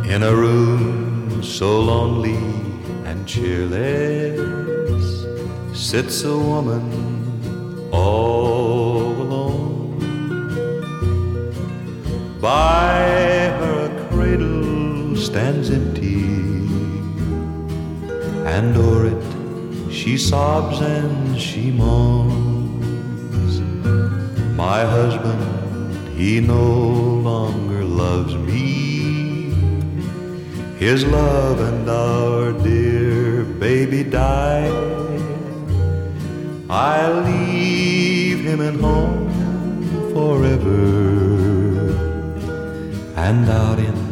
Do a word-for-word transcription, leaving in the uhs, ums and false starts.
In a room so lonely and cheerless sits a woman all alone. By her a cradle stands empty, and o'er it she sobs and she moans. My husband, he no longer loves me. His love and our dear baby died. I leave him at home forever, and out in